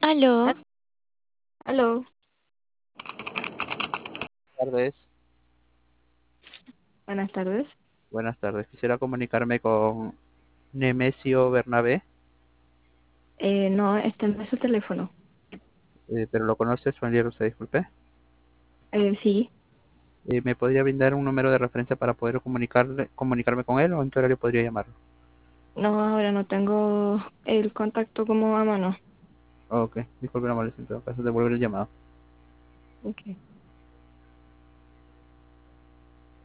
Aló, Aló, Tardes. buenas tardes. Buenas tardes. Quisiera comunicarme con Nemesio Bernabé, No, este no es su teléfono. pero lo conoce, familiar usted, disculpe. Sí, ¿Me podría brindar un número de referencia para poder comunicarme con él o en qué horario podría llamarlo? no, ahora no tengo el contacto como a mano. Ok, disculpe la molestia, en todo caso devolver el llamado. Ok.